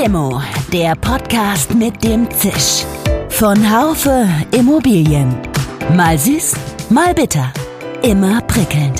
Limo, der Podcast mit dem Zisch. Von Haufe Immobilien. Mal süß, mal bitter. Immer prickelnd.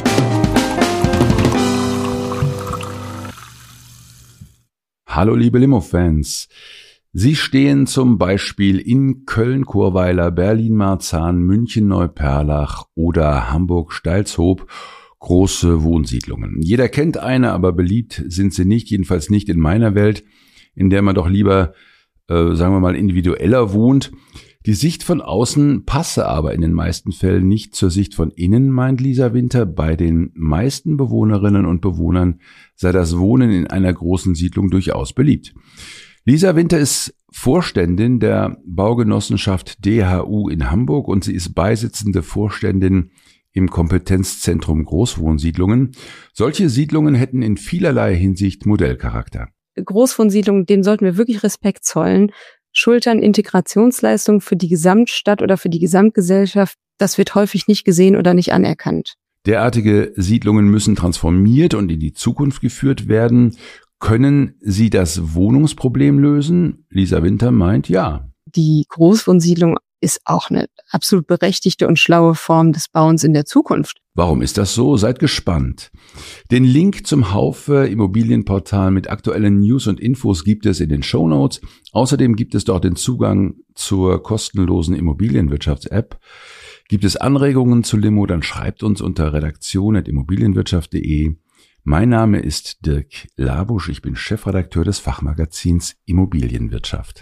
Hallo liebe Limo-Fans. Sie stehen zum Beispiel in Köln-Churweiler, Berlin-Marzahn, München-Neuperlach oder Hamburg-Steilshoop. Große Wohnsiedlungen. Jeder kennt eine, aber beliebt sind sie nicht, jedenfalls nicht in meiner Welt, in der man doch lieber, sagen wir mal, individueller wohnt. Die Sicht von außen passe aber in den meisten Fällen nicht zur Sicht von innen, meint Lisa Winter. Bei den meisten Bewohnerinnen und Bewohnern sei das Wohnen in einer großen Siedlung durchaus beliebt. Lisa Winter ist Vorständin der Baugenossenschaft DHU in Hamburg und sie ist beisitzende Vorständin im Kompetenzzentrum Großwohnsiedlungen. Solche Siedlungen hätten in vielerlei Hinsicht Modellcharakter. Großwohnsiedlungen, denen sollten wir wirklich Respekt zollen. Schultern Integrationsleistungen für die Gesamtstadt oder für die Gesamtgesellschaft, das wird häufig nicht gesehen oder nicht anerkannt. Derartige Siedlungen müssen transformiert und in die Zukunft geführt werden. Können sie das Wohnungsproblem lösen? Lisa Winter meint ja. Die Großwohnsiedlung ist auch eine absolut berechtigte und schlaue Form des Bauens in der Zukunft. Warum ist das so? Seid gespannt. Den Link zum Haufe Immobilienportal mit aktuellen News und Infos gibt es in den Shownotes. Außerdem gibt es dort den Zugang zur kostenlosen Immobilienwirtschafts-App. Gibt es Anregungen zu Limo, dann schreibt uns unter redaktion@immobilienwirtschaft.de. Mein Name ist Dirk Labusch, ich bin Chefredakteur des Fachmagazins Immobilienwirtschaft.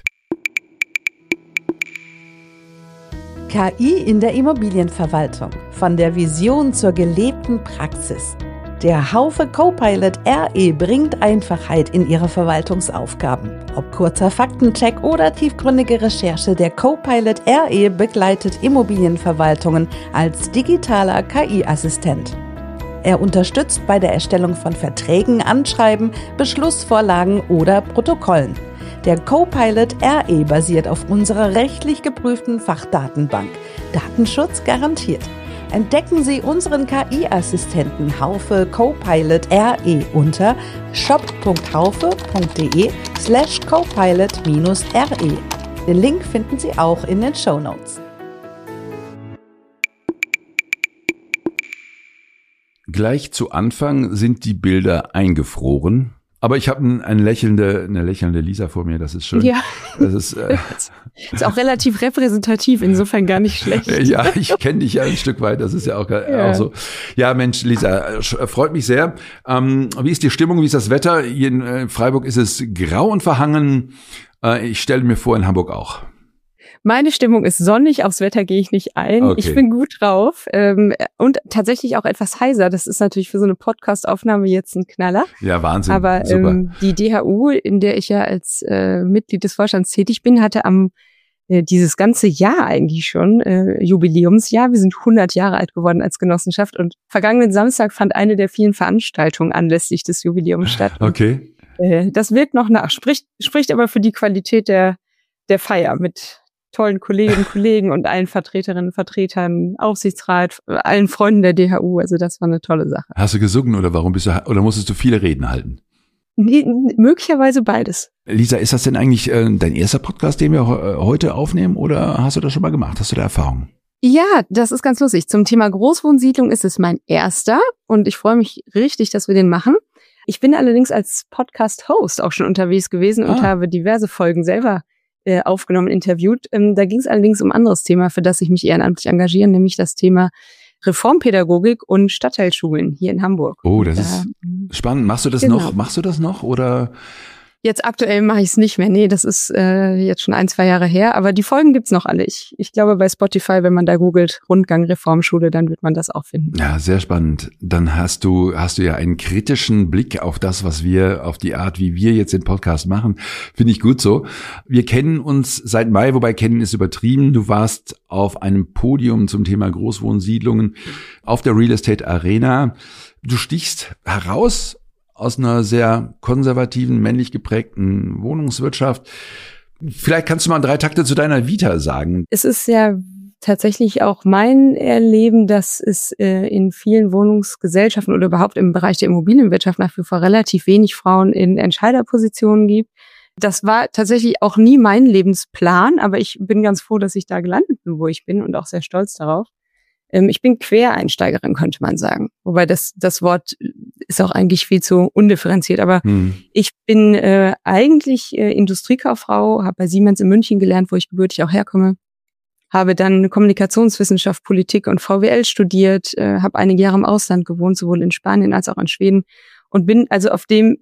KI in der Immobilienverwaltung. Von der Vision zur gelebten Praxis. Der Haufe Copilot RE bringt Einfachheit in Ihre Verwaltungsaufgaben. Ob kurzer Faktencheck oder tiefgründige Recherche, der Copilot RE begleitet Immobilienverwaltungen als digitaler KI-Assistent. Er unterstützt bei der Erstellung von Verträgen, Anschreiben, Beschlussvorlagen oder Protokollen. Der Copilot RE basiert auf unserer rechtlich geprüften Fachdatenbank. Datenschutz garantiert. Entdecken Sie unseren KI-Assistenten Haufe Copilot RE unter shop.haufe.de/copilot-re. Den Link finden Sie auch in den Shownotes. Gleich zu Anfang sind die Bilder eingefroren. Aber ich habe eine lächelnde Lisa vor mir, das ist schön. Ja, das ist auch relativ repräsentativ, insofern gar nicht schlecht. Ja, ich kenne dich ja ein Stück weit, das ist ja auch so. Ja, Mensch, Lisa, freut mich sehr. Wie ist die Stimmung, wie ist das Wetter? Hier in Freiburg ist es grau und verhangen. Ich stelle mir vor, in Hamburg auch. Meine Stimmung ist sonnig, aufs Wetter gehe ich nicht ein. Okay. Ich bin gut drauf und tatsächlich auch etwas heiser. Das ist natürlich für so eine Podcast-Aufnahme jetzt ein Knaller. Ja, Wahnsinn. Aber die DHU, in der ich ja als Mitglied des Vorstands tätig bin, hatte dieses ganze Jahr eigentlich schon Jubiläumsjahr. Wir sind 100 Jahre alt geworden als Genossenschaft und vergangenen Samstag fand eine der vielen Veranstaltungen anlässlich des Jubiläums statt. Okay. Das wirkt noch nach, spricht aber für die Qualität der Feier mit tollen Kolleginnen und Kollegen und allen Vertreterinnen und Vertretern, Aufsichtsrat, allen Freunden der DHU. Also das war eine tolle Sache. Hast du gesungen oder oder musstest du viele Reden halten? Nee, möglicherweise beides. Lisa, ist das denn eigentlich dein erster Podcast, den wir heute aufnehmen oder hast du das schon mal gemacht? Hast du da Erfahrung? Ja, das ist ganz lustig. Zum Thema Großwohnsiedlung ist es mein erster und ich freue mich richtig, dass wir den machen. Ich bin allerdings als Podcast-Host auch schon unterwegs gewesen und habe diverse Folgen selber aufgenommen, interviewt. Da ging es allerdings um ein anderes Thema, für das ich mich ehrenamtlich engagiere, nämlich das Thema Reformpädagogik und Stadtteilschulen hier in Hamburg. Oh, das ist spannend. Machst du das noch? Machst du das noch oder? Jetzt aktuell mache ich es nicht mehr. Nee, das ist jetzt schon 1-2 Jahre her. Aber die Folgen gibt's noch alle. Ich glaube bei Spotify, wenn man da googelt Rundgang Reformschule, dann wird man das auch finden. Ja, sehr spannend. Dann hast du ja einen kritischen Blick auf das, auf die Art, wie wir jetzt den Podcast machen. Finde ich gut so. Wir kennen uns seit Mai, wobei kennen ist übertrieben. Du warst auf einem Podium zum Thema Großwohnsiedlungen auf der Real Estate Arena. Du stichst heraus aus einer sehr konservativen, männlich geprägten Wohnungswirtschaft. Vielleicht kannst du mal 3 Takte zu deiner Vita sagen. Es ist ja tatsächlich auch mein Erleben, dass es in vielen Wohnungsgesellschaften oder überhaupt im Bereich der Immobilienwirtschaft nach wie vor relativ wenig Frauen in Entscheiderpositionen gibt. Das war tatsächlich auch nie mein Lebensplan, aber ich bin ganz froh, dass ich da gelandet bin, wo ich bin und auch sehr stolz darauf. Ich bin Quereinsteigerin, könnte man sagen. Wobei das Wort ist auch eigentlich viel zu undifferenziert. Aber ich bin eigentlich Industriekauffrau, habe bei Siemens in München gelernt, wo ich gebürtig auch herkomme. Habe dann Kommunikationswissenschaft, Politik und VWL studiert, habe einige Jahre im Ausland gewohnt, sowohl in Spanien als auch in Schweden. Und bin also auf dem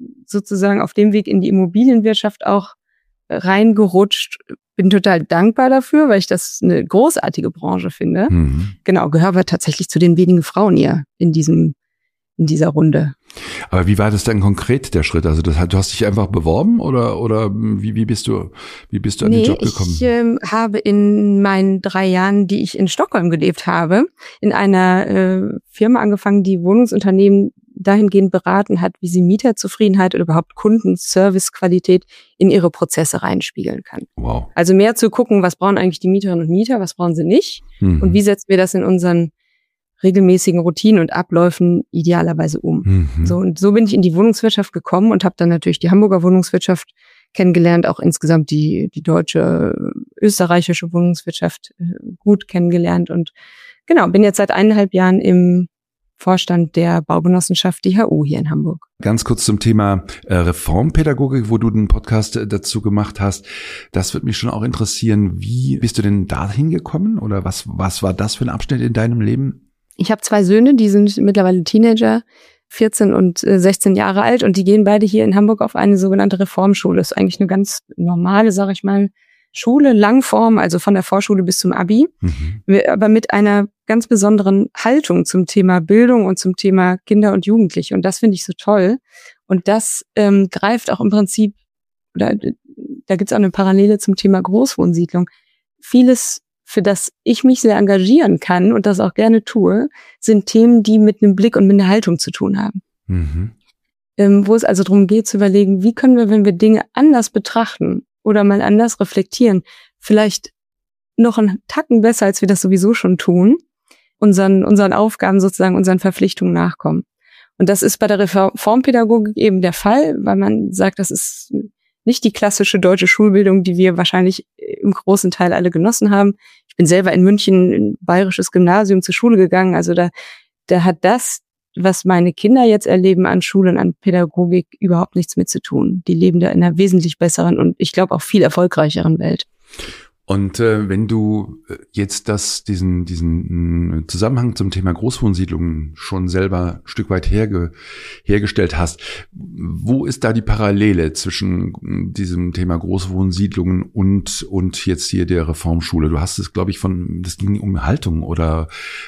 Weg in die Immobilienwirtschaft auch reingerutscht. Bin total dankbar dafür, weil ich das eine großartige Branche finde. Genau, gehöre aber tatsächlich zu den wenigen Frauen hier in dieser Runde. Aber wie war das dann konkret, der Schritt? Also du hast dich einfach beworben oder wie bist du an den Job gekommen? Ich habe in meinen 3 Jahren, die ich in Stockholm gelebt habe, in einer Firma angefangen, die Wohnungsunternehmen dahingehend beraten hat, wie sie Mieterzufriedenheit oder überhaupt Kundenservicequalität in ihre Prozesse reinspiegeln kann. Wow. Also mehr zu gucken, was brauchen eigentlich die Mieterinnen und Mieter, was brauchen sie nicht und wie setzen wir das in unseren regelmäßigen Routinen und Abläufen idealerweise um. Und so bin ich in die Wohnungswirtschaft gekommen und habe dann natürlich die Hamburger Wohnungswirtschaft kennengelernt, auch insgesamt die deutsche, österreichische Wohnungswirtschaft gut kennengelernt und genau, bin jetzt seit 1,5 Jahren im Vorstand der Baugenossenschaft DHU hier in Hamburg. Ganz kurz zum Thema Reformpädagogik, wo du den Podcast dazu gemacht hast. Das würde mich schon auch interessieren. Wie bist du denn dahin gekommen oder was war das für ein Abschnitt in deinem Leben? Ich habe 2 Söhne, die sind mittlerweile Teenager, 14 und 16 Jahre alt und die gehen beide hier in Hamburg auf eine sogenannte Reformschule. Das ist eigentlich eine ganz normale, sage ich mal, Schule, Langform, also von der Vorschule bis zum Abi, aber mit einer ganz besonderen Haltung zum Thema Bildung und zum Thema Kinder und Jugendliche. Und das finde ich so toll. Und das greift auch im Prinzip, oder da gibt es auch eine Parallele zum Thema Großwohnsiedlung. Vieles, für das ich mich sehr engagieren kann und das auch gerne tue, sind Themen, die mit einem Blick und mit einer Haltung zu tun haben. Wo es also darum geht zu überlegen, wie können wir, wenn wir Dinge anders betrachten, oder mal anders reflektieren, vielleicht noch einen Tacken besser, als wir das sowieso schon tun, unseren Aufgaben sozusagen, unseren Verpflichtungen nachkommen. Und das ist bei der Reformpädagogik eben der Fall, weil man sagt, das ist nicht die klassische deutsche Schulbildung, die wir wahrscheinlich im großen Teil alle genossen haben. Ich bin selber in München in ein bayerisches Gymnasium zur Schule gegangen, also da hat das, was meine Kinder jetzt erleben an Schulen, an Pädagogik, überhaupt nichts mit zu tun. Die leben da in einer wesentlich besseren und ich glaube auch viel erfolgreicheren Welt. Und wenn du jetzt diesen Zusammenhang zum Thema Großwohnsiedlungen schon selber ein Stück weit hergestellt hast, wo ist da die Parallele zwischen diesem Thema Großwohnsiedlungen und jetzt hier der Reformschule? Du hast es, glaube ich, das ging um Haltung oder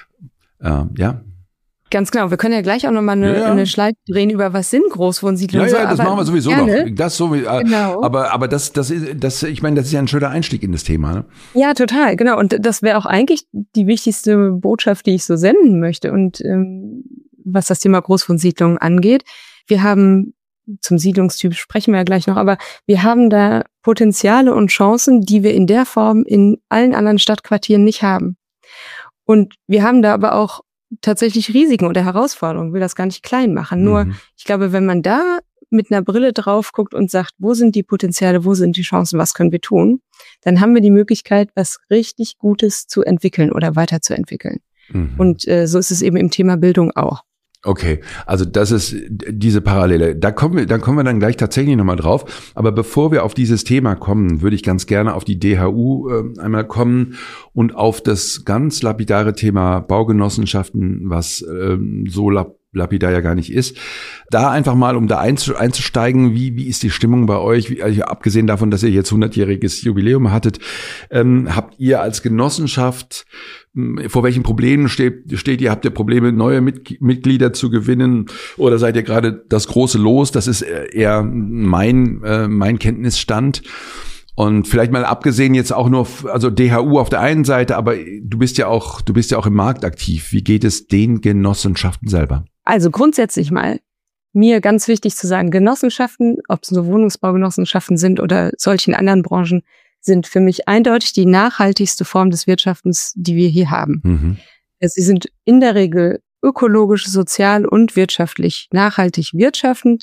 ja? Ganz genau. Wir können ja gleich auch nochmal eine Schleife drehen über was sind Großwohnsiedlungen. Ja, das machen wir sowieso gerne. noch. Das so, genau. Aber das ist, ich meine, das ist ja ein schöner Einstieg in das Thema. Ne? Ja, total, genau. Und das wäre auch eigentlich die wichtigste Botschaft, die ich so senden möchte. Und was das Thema Großwohnsiedlungen angeht, wir haben, zum Siedlungstyp sprechen wir ja gleich noch, aber wir haben da Potenziale und Chancen, die wir in der Form in allen anderen Stadtquartieren nicht haben. Und wir haben da aber auch tatsächlich Risiken oder Herausforderungen, will das gar nicht klein machen. Nur, ich glaube, wenn man da mit einer Brille drauf guckt und sagt, wo sind die Potenziale, wo sind die Chancen, was können wir tun, dann haben wir die Möglichkeit, was richtig Gutes zu entwickeln oder weiterzuentwickeln. Und so ist es eben im Thema Bildung auch. Okay, also das ist diese Parallele. Da kommen wir dann gleich tatsächlich nochmal drauf. Aber bevor wir auf dieses Thema kommen, würde ich ganz gerne auf die DHU einmal kommen und auf das ganz lapidare Thema Baugenossenschaften, was so lapidar ja gar nicht ist. Da einfach mal, um da einzusteigen, wie ist die Stimmung bei euch? Also abgesehen davon, dass ihr jetzt 100-jähriges Jubiläum hattet, habt ihr als Genossenschaft, vor welchen Problemen steht ihr? Habt ihr Probleme, neue Mitglieder zu gewinnen? Oder seid ihr gerade das große Los? Das ist eher mein Kenntnisstand. Und vielleicht mal abgesehen jetzt auch nur, also DHU auf der einen Seite, aber du bist ja auch im Markt aktiv. Wie geht es den Genossenschaften selber? Also grundsätzlich mal, mir ganz wichtig zu sagen, Genossenschaften, ob es nur Wohnungsbaugenossenschaften sind oder solchen anderen Branchen, sind für mich eindeutig die nachhaltigste Form des Wirtschaftens, die wir hier haben. Sie sind in der Regel ökologisch, sozial und wirtschaftlich nachhaltig wirtschaftend,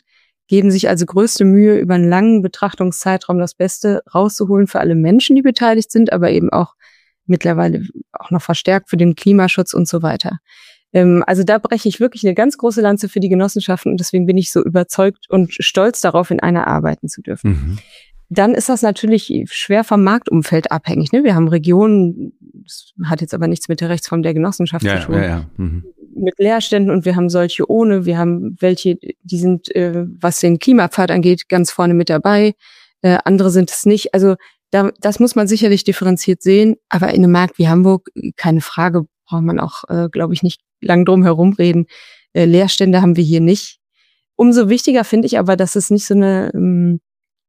geben sich also größte Mühe, über einen langen Betrachtungszeitraum das Beste rauszuholen für alle Menschen, die beteiligt sind, aber eben auch mittlerweile auch noch verstärkt für den Klimaschutz und so weiter. Also da breche ich wirklich eine ganz große Lanze für die Genossenschaften und deswegen bin ich so überzeugt und stolz darauf, in einer arbeiten zu dürfen. Mhm. Dann ist das natürlich schwer vom Marktumfeld abhängig. Ne? Wir haben Regionen, das hat jetzt aber nichts mit der Rechtsform der Genossenschaft zu tun, mit Leerständen und wir haben solche ohne, wir haben welche, die sind, was den Klimapfad angeht, ganz vorne mit dabei, andere sind es nicht. Also das muss man sicherlich differenziert sehen, aber in einem Markt wie Hamburg, keine Frage, braucht man auch, glaube ich, nicht lang drum herum reden. Leerstände haben wir hier nicht. Umso wichtiger finde ich aber, dass es nicht so einen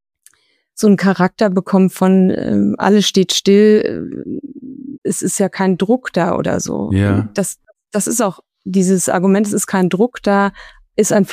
Charakter bekommt von alles steht still, es ist ja kein Druck da oder so. Ja. Das ist auch dieses Argument, es ist kein Druck da, ist an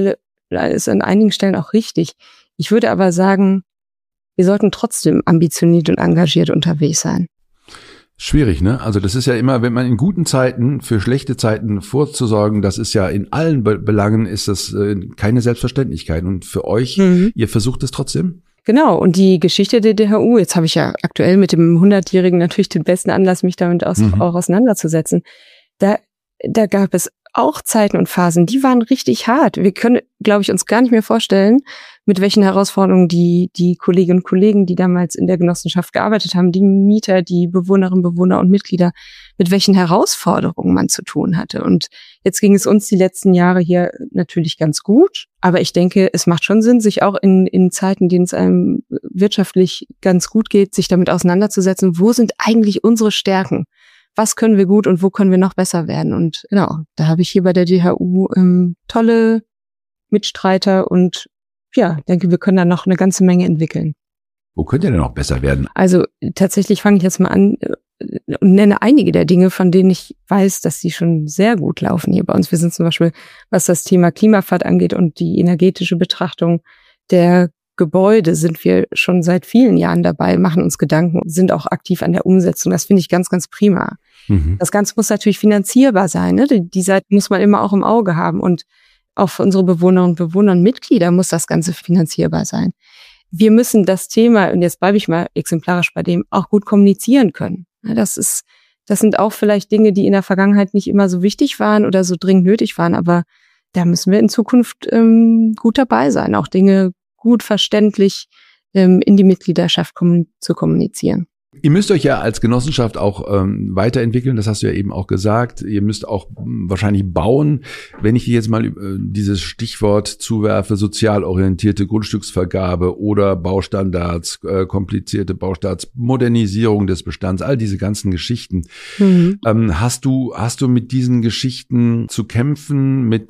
einigen Stellen auch richtig. Ich würde aber sagen, wir sollten trotzdem ambitioniert und engagiert unterwegs sein. Schwierig, ne? Also das ist ja immer, wenn man in guten Zeiten für schlechte Zeiten vorzusorgen, das ist ja in allen Belangen ist das keine Selbstverständlichkeit. Und für euch, ihr versucht es trotzdem? Genau, und die Geschichte der DHU, jetzt habe ich ja aktuell mit dem 100-Jährigen natürlich den besten Anlass, mich damit auch auseinanderzusetzen. Da gab es auch Zeiten und Phasen, die waren richtig hart. Wir können, glaube ich, uns gar nicht mehr vorstellen, mit welchen Herausforderungen die Kolleginnen und Kollegen, die damals in der Genossenschaft gearbeitet haben, die Mieter, die Bewohnerinnen, Bewohner und Mitglieder, mit welchen Herausforderungen man zu tun hatte. Und jetzt ging es uns die letzten Jahre hier natürlich ganz gut. Aber ich denke, es macht schon Sinn, sich auch in Zeiten, denen es einem wirtschaftlich ganz gut geht, sich damit auseinanderzusetzen, wo sind eigentlich unsere Stärken? Was können wir gut und wo können wir noch besser werden? Und genau, da habe ich hier bei der DHU tolle Mitstreiter und ja, denke, wir können da noch eine ganze Menge entwickeln. Wo könnt ihr denn noch besser werden? Also tatsächlich fange ich jetzt mal an und nenne einige der Dinge, von denen ich weiß, dass die schon sehr gut laufen hier bei uns. Wir sind zum Beispiel, was das Thema Klimapfad angeht und die energetische Betrachtung der Gebäude, sind wir schon seit vielen Jahren dabei, machen uns Gedanken, sind auch aktiv an der Umsetzung. Das finde ich ganz, ganz prima. Mhm. Das Ganze muss natürlich finanzierbar sein. Ne? Die Seite muss man immer auch im Auge haben. Und auch für unsere Bewohnerinnen und Bewohner und Mitglieder muss das Ganze finanzierbar sein. Wir müssen das Thema, und jetzt bleibe ich mal exemplarisch bei dem, auch gut kommunizieren können. Das sind auch vielleicht Dinge, die in der Vergangenheit nicht immer so wichtig waren oder so dringend nötig waren, aber da müssen wir in Zukunft gut dabei sein, auch Dinge gut verständlich in die Mitgliedschaft zu kommunizieren. Ihr müsst euch ja als Genossenschaft auch weiterentwickeln, das hast du ja eben auch gesagt. Ihr müsst auch wahrscheinlich bauen. Wenn ich dir jetzt mal dieses Stichwort zuwerfe, sozial orientierte Grundstücksvergabe oder Baustandards, komplizierte Baustandards, Modernisierung des Bestands, all diese ganzen Geschichten. Mhm. Hast du mit diesen Geschichten zu kämpfen, mit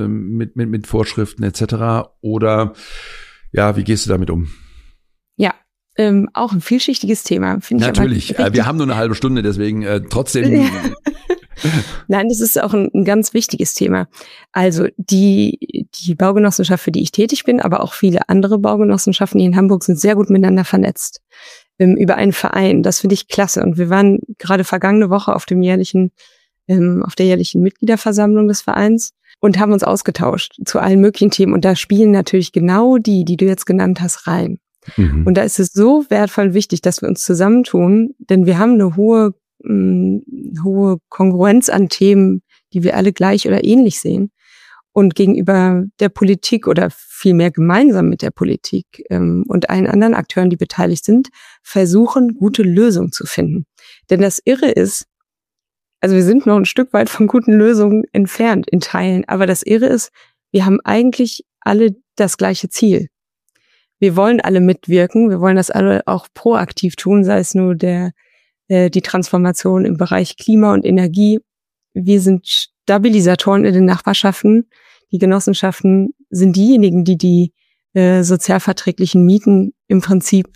Vorschriften etc.? Oder ja, wie gehst du damit um? Ja. Auch ein vielschichtiges Thema, finde ich. Natürlich, wir haben nur eine halbe Stunde, deswegen trotzdem. Nein, das ist auch ein ganz wichtiges Thema. Also die Baugenossenschaft, für die ich tätig bin, aber auch viele andere Baugenossenschaften hier in Hamburg sind sehr gut miteinander vernetzt. Über einen Verein, das finde ich klasse. Und wir waren gerade vergangene Woche auf der jährlichen Mitgliederversammlung des Vereins und haben uns ausgetauscht zu allen möglichen Themen. Und da spielen natürlich genau die du jetzt genannt hast, rein. Mhm. Und da ist es so wertvoll und wichtig, dass wir uns zusammentun, denn wir haben eine hohe Kongruenz an Themen, die wir alle gleich oder ähnlich sehen. Und gegenüber der Politik oder vielmehr gemeinsam mit der Politik und allen anderen Akteuren, die beteiligt sind, versuchen, gute Lösungen zu finden. Denn das Irre ist, also wir sind noch ein Stück weit von guten Lösungen entfernt in Teilen, aber das Irre ist, wir haben eigentlich alle das gleiche Ziel. Wir wollen alle mitwirken, wir wollen das alle auch proaktiv tun, sei es nur die Transformation im Bereich Klima und Energie. Wir sind Stabilisatoren in den Nachbarschaften. Die Genossenschaften sind diejenigen, die sozialverträglichen Mieten im Prinzip,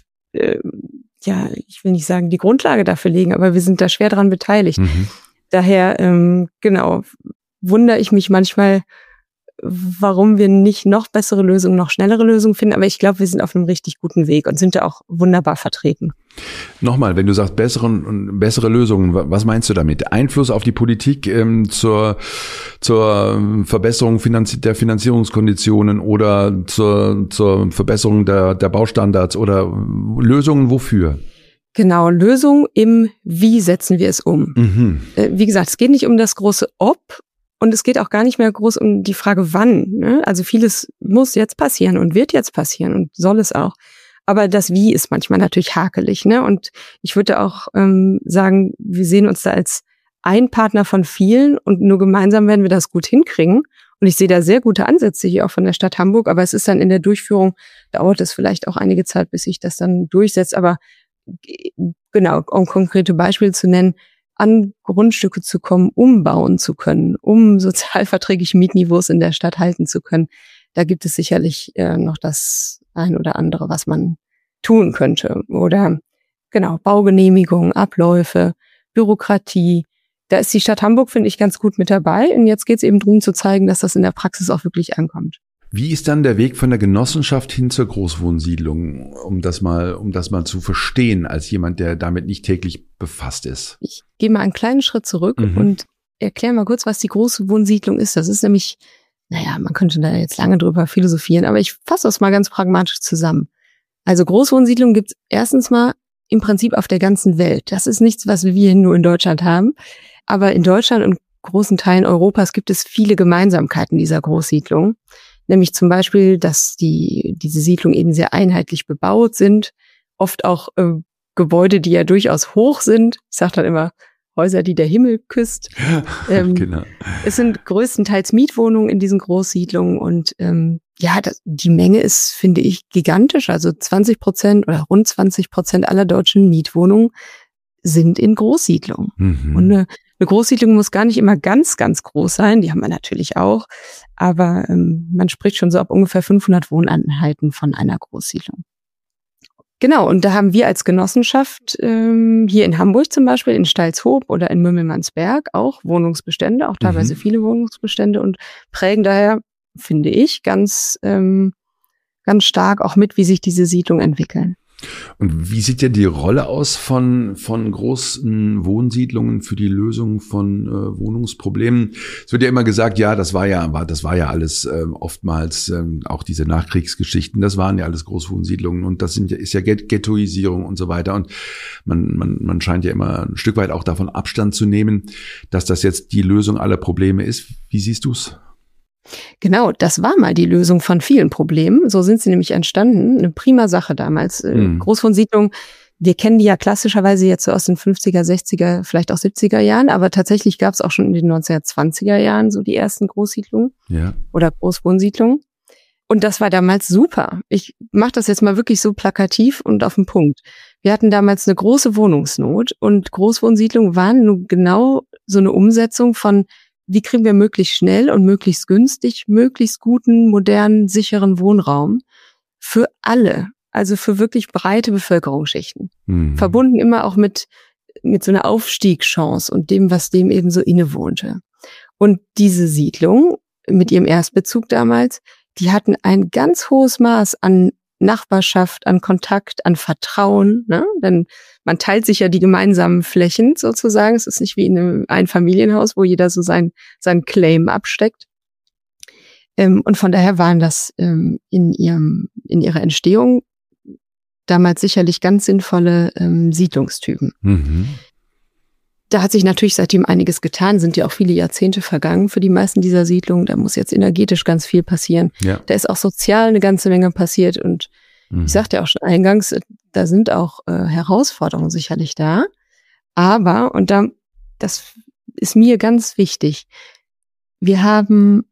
ich will nicht sagen, die Grundlage dafür legen, aber wir sind da schwer dran beteiligt. Mhm. Daher, wundere ich mich manchmal, warum wir nicht noch bessere Lösungen, noch schnellere Lösungen finden. Aber ich glaube, wir sind auf einem richtig guten Weg und sind da auch wunderbar vertreten. Nochmal, wenn du sagst bessere Lösungen, was meinst du damit? Einfluss auf die Politik zur Verbesserung der Finanzierungskonditionen oder zur Verbesserung der Baustandards oder Lösungen wofür? Genau, Lösung im Wie setzen wir es um. Mhm. Wie gesagt, es geht nicht um das große Ob und es geht auch gar nicht mehr groß um die Frage Wann. Ne? Also vieles muss jetzt passieren und wird jetzt passieren und soll es auch. Aber das Wie ist manchmal natürlich hakelig. Ne? Und ich würde auch sagen, wir sehen uns da als ein Partner von vielen und nur gemeinsam werden wir das gut hinkriegen. Und ich sehe da sehr gute Ansätze hier auch von der Stadt Hamburg, aber es ist dann in der Durchführung, dauert es vielleicht auch einige Zeit, bis sich das dann durchsetzt. Aber genau, um konkrete Beispiele zu nennen, an Grundstücke zu kommen, umbauen zu können, um sozialverträgliche Mietniveaus in der Stadt halten zu können. Da gibt es sicherlich noch das ein oder andere, was man tun könnte. Oder genau, Baugenehmigungen, Abläufe, Bürokratie. Da ist die Stadt Hamburg, finde ich, ganz gut mit dabei. Und jetzt geht es eben darum zu zeigen, dass das in der Praxis auch wirklich ankommt. Wie ist dann der Weg von der Genossenschaft hin zur Großwohnsiedlung, um das mal zu verstehen, als jemand, der damit nicht täglich befasst ist? Ich gehe mal einen kleinen Schritt zurück und erkläre mal kurz, was die Großwohnsiedlung ist. Das ist nämlich, man könnte da jetzt lange drüber philosophieren, aber ich fasse das mal ganz pragmatisch zusammen. Also Großwohnsiedlung gibt es erstens mal im Prinzip auf der ganzen Welt. Das ist nichts, was wir nur in Deutschland haben. Aber in Deutschland und großen Teilen Europas gibt es viele Gemeinsamkeiten dieser Großsiedlung. Nämlich zum Beispiel, dass diese Siedlungen eben sehr einheitlich bebaut sind. Oft auch Gebäude, die ja durchaus hoch sind. Ich sage dann immer, Häuser, die der Himmel küsst. Genau. Es sind größtenteils Mietwohnungen in diesen Großsiedlungen und die Menge ist, finde ich, gigantisch. Also 20% oder rund 20% aller deutschen Mietwohnungen sind in Großsiedlungen. Mhm. Und eine Großsiedlung muss gar nicht immer ganz, ganz groß sein. Die haben wir natürlich auch. Aber man spricht schon so ab ungefähr 500 Wohneinheiten von einer Großsiedlung. Genau, und da haben wir als Genossenschaft hier in Hamburg zum Beispiel, in Steilshoop oder in Mümmelmannsberg auch Wohnungsbestände, auch teilweise viele Wohnungsbestände und prägen daher, finde ich, ganz stark auch mit, wie sich diese Siedlungen entwickeln. Und wie sieht denn die Rolle aus von großen Wohnsiedlungen für die Lösung von Wohnungsproblemen? Es wird ja immer gesagt, ja, das war ja alles oftmals auch diese Nachkriegsgeschichten, das waren ja alles Großwohnsiedlungen und das ist ja Ghettoisierung und so weiter. Und man scheint ja immer ein Stück weit auch davon Abstand zu nehmen, dass das jetzt die Lösung aller Probleme ist. Wie siehst du's? Genau, das war mal die Lösung von vielen Problemen. So sind sie nämlich entstanden. Eine prima Sache damals. Großwohnsiedlungen, wir kennen die ja klassischerweise jetzt so aus den 50er, 60er, vielleicht auch 70er Jahren, aber tatsächlich gab es auch schon in den 1920er Jahren so die ersten Großsiedlungen oder Großwohnsiedlungen. Und das war damals super. Ich mache das jetzt mal wirklich so plakativ und auf den Punkt. Wir hatten damals eine große Wohnungsnot und Großwohnsiedlungen waren nun genau so eine Umsetzung von wie kriegen wir möglichst schnell und möglichst günstig, möglichst guten, modernen, sicheren Wohnraum für alle, also für wirklich breite Bevölkerungsschichten. Verbunden immer auch mit so einer Aufstiegschance und dem, was dem eben so innewohnte. Und diese Siedlung mit ihrem Erstbezug damals, die hatten ein ganz hohes Maß an Nachbarschaft, an Kontakt, an Vertrauen, ne? Denn man teilt sich ja die gemeinsamen Flächen sozusagen. Es ist nicht wie in einem Einfamilienhaus, wo jeder so seinen Claim absteckt. Und von daher waren das in ihrer Entstehung damals sicherlich ganz sinnvolle Siedlungstypen. Da hat sich natürlich seitdem einiges getan, sind ja auch viele Jahrzehnte vergangen für die meisten dieser Siedlungen. Da muss jetzt energetisch ganz viel passieren. Ja. Da ist auch sozial eine ganze Menge passiert und ich sagte ja auch schon eingangs, da sind auch Herausforderungen sicherlich da. Aber, und das ist mir ganz wichtig, wir haben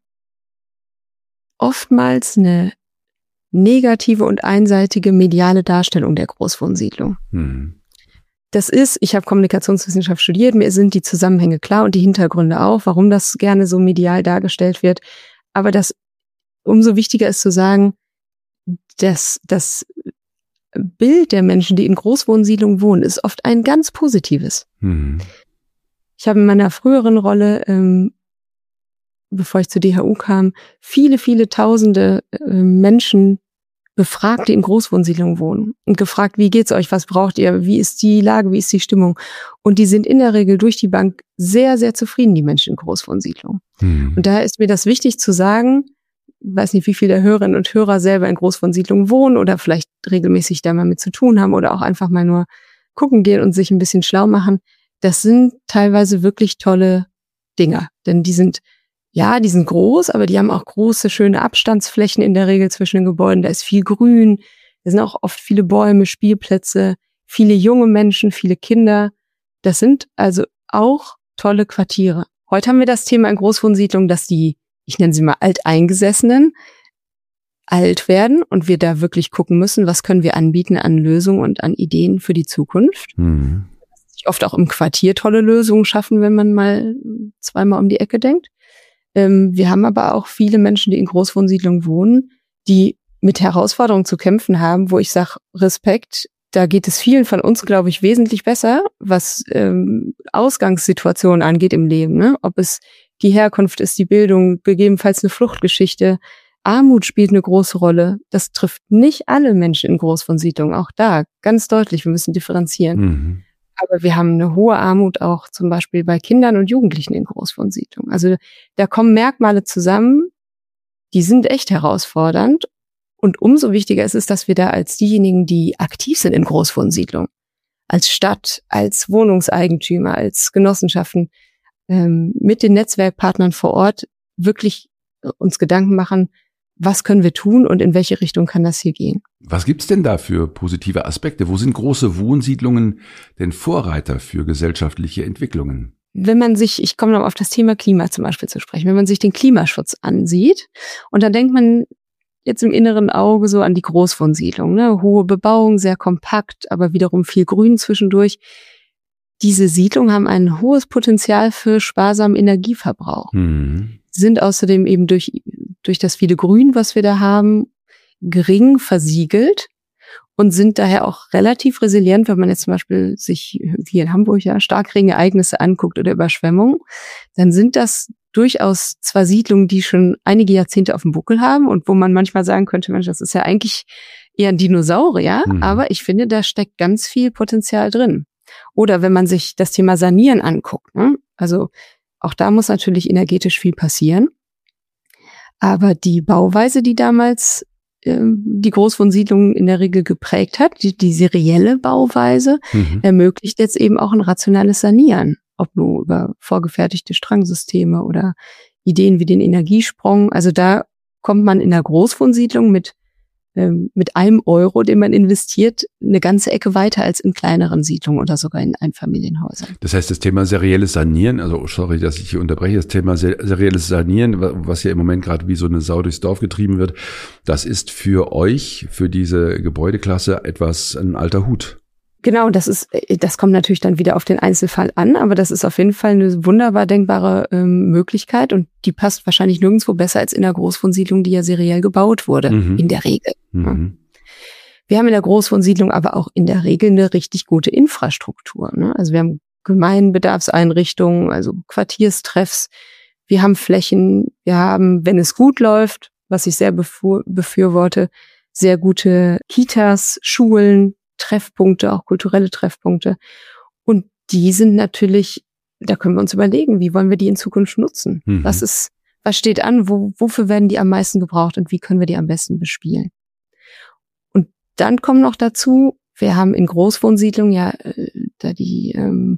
oftmals eine negative und einseitige mediale Darstellung der Großwohnsiedlung. Das ist, ich habe Kommunikationswissenschaft studiert, mir sind die Zusammenhänge klar und die Hintergründe auch, warum das gerne so medial dargestellt wird. Aber das umso wichtiger ist zu sagen, dass das Bild der Menschen, die in Großwohnsiedlungen wohnen, ist oft ein ganz positives. Ich habe in meiner früheren Rolle bevor ich zur DHU kam, viele, viele tausende Menschen befragt, die in Großwohnsiedlungen wohnen und gefragt, wie geht's euch, was braucht ihr, wie ist die Lage, wie ist die Stimmung? Und die sind in der Regel durch die Bank sehr, sehr zufrieden, die Menschen in Großwohnsiedlungen. Und daher ist mir das wichtig zu sagen, weiß nicht, wie viele der Hörerinnen und Hörer selber in Großwohnsiedlungen wohnen oder vielleicht regelmäßig da mal mit zu tun haben oder auch einfach mal nur gucken gehen und sich ein bisschen schlau machen. Das sind teilweise wirklich tolle Dinger, denn die sind groß, aber die haben auch große, schöne Abstandsflächen in der Regel zwischen den Gebäuden. Da ist viel Grün, da sind auch oft viele Bäume, Spielplätze, viele junge Menschen, viele Kinder. Das sind also auch tolle Quartiere. Heute haben wir das Thema in Großwohnsiedlungen, dass die, ich nenne sie mal Alteingesessenen, alt werden und wir da wirklich gucken müssen, was können wir anbieten an Lösungen und an Ideen für die Zukunft. Oft auch im Quartier tolle Lösungen schaffen, wenn man mal zweimal um die Ecke denkt. Wir haben aber auch viele Menschen, die in Großwohnsiedlungen wohnen, die mit Herausforderungen zu kämpfen haben, wo ich sage, Respekt, da geht es vielen von uns, glaube ich, wesentlich besser, was Ausgangssituationen angeht im Leben. Ne? Ob es die Herkunft ist, die Bildung, gegebenenfalls eine Fluchtgeschichte. Armut spielt eine große Rolle. Das trifft nicht alle Menschen in Großwohnsiedlungen. Auch da ganz deutlich, wir müssen differenzieren. Aber wir haben eine hohe Armut auch zum Beispiel bei Kindern und Jugendlichen in Großwohnsiedlungen. Also da kommen Merkmale zusammen, die sind echt herausfordernd. Und umso wichtiger ist es, dass wir da als diejenigen, die aktiv sind in Großwohnsiedlungen, als Stadt, als Wohnungseigentümer, als Genossenschaften, mit den Netzwerkpartnern vor Ort wirklich uns Gedanken machen, was können wir tun und in welche Richtung kann das hier gehen? Was gibt's denn da für positive Aspekte? Wo sind große Wohnsiedlungen denn Vorreiter für gesellschaftliche Entwicklungen? Wenn man sich, ich komme noch auf das Thema Klima zum Beispiel zu sprechen, wenn man sich den Klimaschutz ansieht und dann denkt man jetzt im inneren Auge so an die Großwohnsiedlung, ne? Hohe Bebauung, sehr kompakt, aber wiederum viel Grün zwischendurch. Diese Siedlungen haben ein hohes Potenzial für sparsamen Energieverbrauch. Sind außerdem eben durch das viele Grün, was wir da haben, gering versiegelt und sind daher auch relativ resilient, wenn man jetzt zum Beispiel sich hier in Hamburg Starkregenereignisse anguckt oder Überschwemmungen, dann sind das durchaus zwar Siedlungen, die schon einige Jahrzehnte auf dem Buckel haben und wo man manchmal sagen könnte, Mensch, das ist ja eigentlich eher ein Dinosaurier, aber ich finde, da steckt ganz viel Potenzial drin. Oder wenn man sich das Thema Sanieren anguckt, ne? Also auch da muss natürlich energetisch viel passieren. Aber die Bauweise, die damals die Großwohnsiedlungen in der Regel geprägt hat, die serielle Bauweise, ermöglicht jetzt eben auch ein rationales Sanieren. Ob nur über vorgefertigte Strangsysteme oder Ideen wie den Energiesprong. Also da kommt man in der Großwohnsiedlung mit einem Euro, den man investiert, eine ganze Ecke weiter als in kleineren Siedlungen oder sogar in Einfamilienhäusern. Das heißt, das Thema serielles Sanieren, also sorry, dass ich hier unterbreche, das Thema serielles Sanieren, was ja im Moment gerade wie so eine Sau durchs Dorf getrieben wird, das ist für euch, für diese Gebäudeklasse ein alter Hut. Genau, das kommt natürlich dann wieder auf den Einzelfall an, aber das ist auf jeden Fall eine wunderbar denkbare Möglichkeit und die passt wahrscheinlich nirgendwo besser als in der Großwohnsiedlung, die ja seriell gebaut wurde, in der Regel. Ja. Wir haben in der Großwohnsiedlung aber auch in der Regel eine richtig gute Infrastruktur. Ne? Also wir haben Gemeinbedarfseinrichtungen, also Quartierstreffs, wir haben Flächen, wir haben, wenn es gut läuft, was ich sehr befürworte, sehr gute Kitas, Schulen, Treffpunkte, auch kulturelle Treffpunkte. Und die sind natürlich, da können wir uns überlegen, wie wollen wir die in Zukunft nutzen? Was steht an? Wofür werden die am meisten gebraucht und wie können wir die am besten bespielen? Und dann kommen noch dazu, wir haben in Großwohnsiedlungen ja da die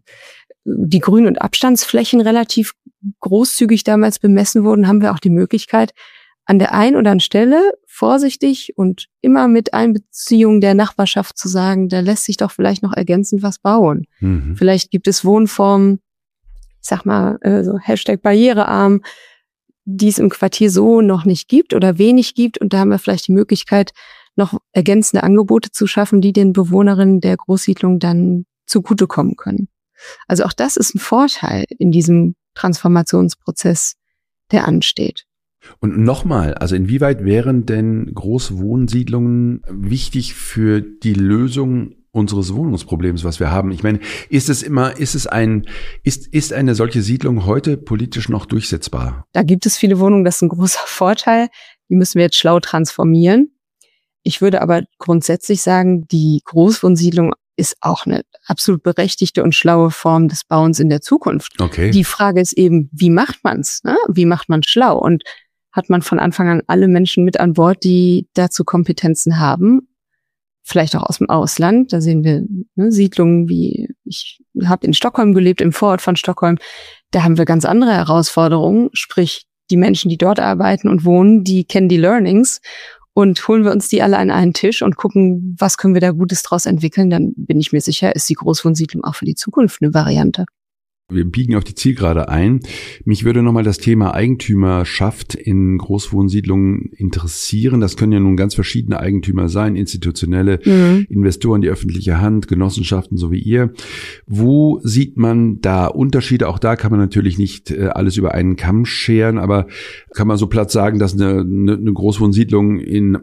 Grün- und Abstandsflächen relativ großzügig damals bemessen wurden, haben wir auch die Möglichkeit, an der einen oder anderen Stelle vorsichtig und immer mit Einbeziehung der Nachbarschaft zu sagen, da lässt sich doch vielleicht noch ergänzend was bauen. Vielleicht gibt es Wohnformen, ich sag mal, so #barrierearm, die es im Quartier so noch nicht gibt oder wenig gibt. Und da haben wir vielleicht die Möglichkeit, noch ergänzende Angebote zu schaffen, die den Bewohnerinnen der Großsiedlung dann zugutekommen können. Also auch das ist ein Vorteil in diesem Transformationsprozess, der ansteht. Und nochmal, also inwieweit wären denn Großwohnsiedlungen wichtig für die Lösung unseres Wohnungsproblems, was wir haben. Ich meine, ist eine solche Siedlung heute politisch noch durchsetzbar? Da gibt es viele Wohnungen, das ist ein großer Vorteil. Die müssen wir jetzt schlau transformieren. Ich würde aber grundsätzlich sagen, die Großwohnsiedlung ist auch eine absolut berechtigte und schlaue Form des Bauens in der Zukunft. Okay. Die Frage ist eben, wie macht man's? Ne? Wie macht man schlau? Und hat man von Anfang an alle Menschen mit an Bord, die dazu Kompetenzen haben? Vielleicht auch aus dem Ausland. Da sehen wir Siedlungen wie, ich habe in Stockholm gelebt, im Vorort von Stockholm. Da haben wir ganz andere Herausforderungen. Sprich, die Menschen, die dort arbeiten und wohnen, die kennen die Learnings. Und holen wir uns die alle an einen Tisch und gucken, was können wir da Gutes draus entwickeln, dann bin ich mir sicher, ist die Großwohnsiedlung auch für die Zukunft eine Variante. Wir biegen auf die Zielgerade ein. Mich würde nochmal das Thema Eigentümerschaft in Großwohnsiedlungen interessieren. Das können ja nun ganz verschiedene Eigentümer sein, institutionelle Investoren, die öffentliche Hand, Genossenschaften, so wie ihr. Wo sieht man da Unterschiede? Auch da kann man natürlich nicht alles über einen Kamm scheren, aber kann man so platt sagen, dass eine Großwohnsiedlung in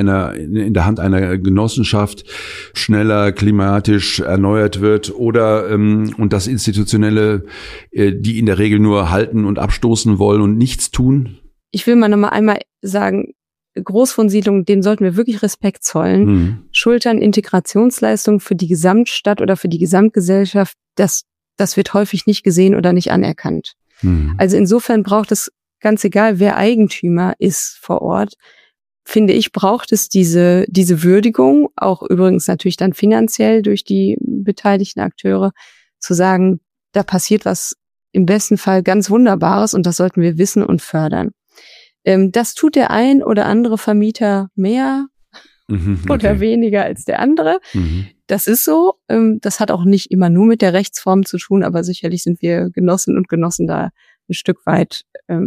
der Hand einer Genossenschaft schneller klimatisch erneuert wird oder und das institutionelle, die in der Regel nur halten und abstoßen wollen und nichts tun? Ich will mal nochmal einmal sagen, Großwohnsiedlungen, denen sollten wir wirklich Respekt zollen. Schultern Integrationsleistungen für die Gesamtstadt oder für die Gesamtgesellschaft, das wird häufig nicht gesehen oder nicht anerkannt. Also insofern braucht es, ganz egal wer Eigentümer ist vor Ort, finde ich, braucht es diese Würdigung, auch übrigens natürlich dann finanziell durch die beteiligten Akteure, zu sagen, da passiert was im besten Fall ganz Wunderbares und das sollten wir wissen und fördern. Das tut der ein oder andere Vermieter mehr oder weniger als der andere. Das ist so. Das hat auch nicht immer nur mit der Rechtsform zu tun, aber sicherlich sind wir Genossinnen und Genossen da ein Stück weit,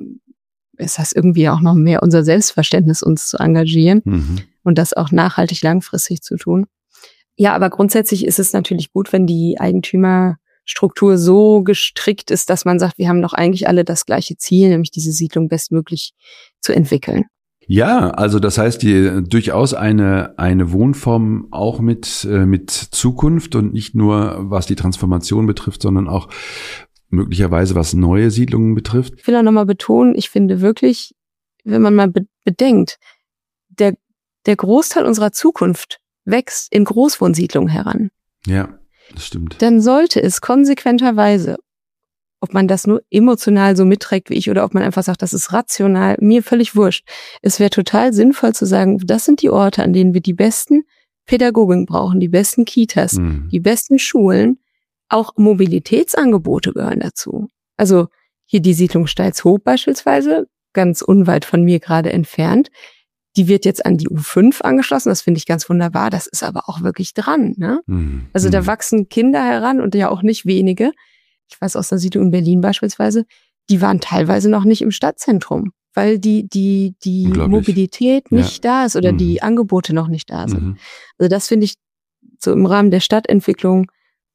es heißt irgendwie auch noch mehr unser Selbstverständnis, uns zu engagieren und das auch nachhaltig langfristig zu tun. Ja, aber grundsätzlich ist es natürlich gut, wenn die Eigentümerstruktur so gestrickt ist, dass man sagt, wir haben doch eigentlich alle das gleiche Ziel, nämlich diese Siedlung bestmöglich zu entwickeln. Ja, also das heißt, durchaus eine Wohnform auch mit Zukunft und nicht nur was die Transformation betrifft, sondern auch möglicherweise was neue Siedlungen betrifft. Ich will auch nochmal betonen, ich finde wirklich, wenn man mal bedenkt, der Großteil unserer Zukunft wächst in Großwohnsiedlungen heran. Ja, das stimmt. Dann sollte es konsequenterweise, ob man das nur emotional so mitträgt wie ich oder ob man einfach sagt, das ist rational, mir völlig wurscht. Es wäre total sinnvoll zu sagen, das sind die Orte, an denen wir die besten Pädagogen brauchen, die besten Kitas, die besten Schulen. Auch Mobilitätsangebote gehören dazu. Also hier die Siedlung Steilshoop beispielsweise, ganz unweit von mir gerade entfernt, die wird jetzt an die U5 angeschlossen. Das finde ich ganz wunderbar. Das ist aber auch wirklich dran, ne? Also da wachsen Kinder heran und ja auch nicht wenige. Ich weiß aus der Siedlung in Berlin beispielsweise, die waren teilweise noch nicht im Stadtzentrum, weil die Mobilität nicht da ist oder die Angebote noch nicht da sind. Also das finde ich so im Rahmen der Stadtentwicklung,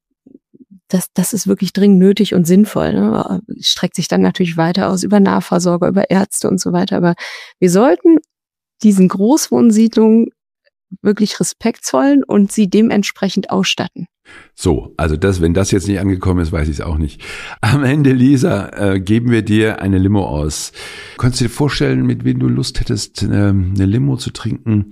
das ist wirklich dringend nötig und sinnvoll. Ne? Streckt sich dann natürlich weiter aus über Nahversorger, über Ärzte und so weiter. Aber wir sollten diesen Großwohnsiedlungen wirklich Respekt zollen und sie dementsprechend ausstatten. So, also wenn das jetzt nicht angekommen ist, weiß ich es auch nicht. Am Ende, Lisa, geben wir dir eine Limo aus. Kannst du dir vorstellen, mit wem du Lust hättest, eine Limo zu trinken?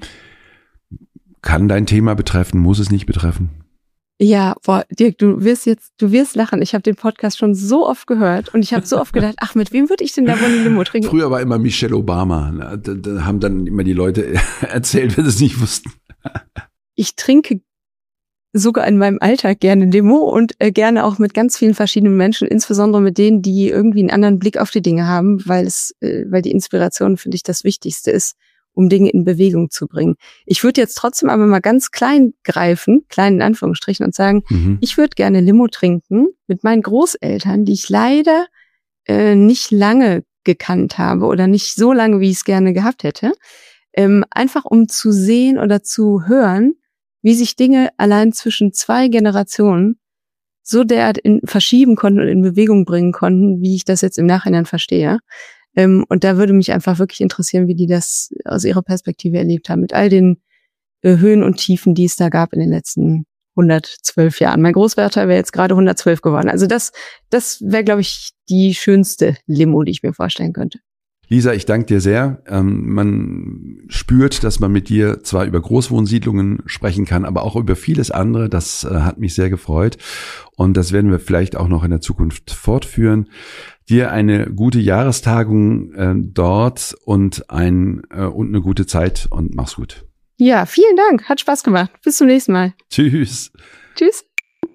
Kann dein Thema betreffen, muss es nicht betreffen? Ja, boah, Dirk, du wirst lachen. Ich habe den Podcast schon so oft gehört und ich habe so oft gedacht, ach, mit wem würde ich denn da wohl eine Limo trinken? Früher war immer Michelle Obama. Da haben dann immer die Leute erzählt, wenn sie es nicht wussten. Ich trinke sogar in meinem Alltag gerne Limo und gerne auch mit ganz vielen verschiedenen Menschen, insbesondere mit denen, die irgendwie einen anderen Blick auf die Dinge haben, weil die Inspiration, finde ich, das Wichtigste ist, um Dinge in Bewegung zu bringen. Ich würde jetzt trotzdem aber mal ganz klein greifen, klein in Anführungsstrichen, und sagen, ich würde gerne Limo trinken mit meinen Großeltern, die ich leider nicht lange gekannt habe oder nicht so lange, wie ich es gerne gehabt hätte. Einfach um zu sehen oder zu hören, wie sich Dinge allein zwischen zwei Generationen so derart verschieben konnten und in Bewegung bringen konnten, wie ich das jetzt im Nachhinein verstehe. Und da würde mich einfach wirklich interessieren, wie die das aus ihrer Perspektive erlebt haben, mit all den Höhen und Tiefen, die es da gab in den letzten 112 Jahren. Mein Großvater wäre jetzt gerade 112 geworden. Also das wäre, glaube ich, die schönste Limo, die ich mir vorstellen könnte. Lisa, ich danke dir sehr. Man spürt, dass man mit dir zwar über Großwohnsiedlungen sprechen kann, aber auch über vieles andere. Das hat mich sehr gefreut. Und das werden wir vielleicht auch noch in der Zukunft fortführen. Dir eine gute Jahrestagung dort und eine gute Zeit und mach's gut. Ja, vielen Dank. Hat Spaß gemacht. Bis zum nächsten Mal. Tschüss. Tschüss.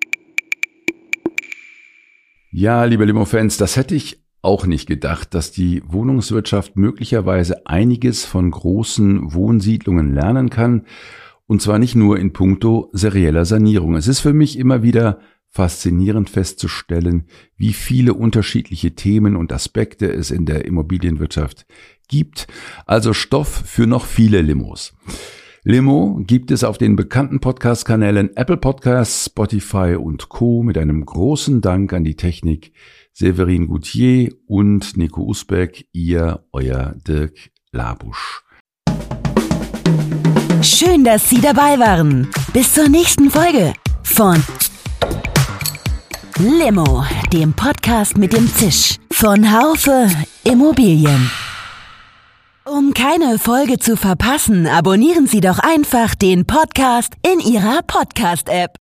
Ja, liebe Limo-Fans, das hätte ich auch nicht gedacht, dass die Wohnungswirtschaft möglicherweise einiges von großen Wohnsiedlungen lernen kann. Und zwar nicht nur in puncto serieller Sanierung. Es ist für mich immer wieder faszinierend festzustellen, wie viele unterschiedliche Themen und Aspekte es in der Immobilienwirtschaft gibt. Also Stoff für noch viele Limos. Limo gibt es auf den bekannten Podcast-Kanälen Apple Podcasts, Spotify und Co. mit einem großen Dank an die Technik Severin Goutier und Nico Usbeck, euer Dirk Labusch. Schön, dass Sie dabei waren. Bis zur nächsten Folge von Limo, dem Podcast mit dem Zisch von Haufe Immobilien. Um keine Folge zu verpassen, abonnieren Sie doch einfach den Podcast in Ihrer Podcast-App.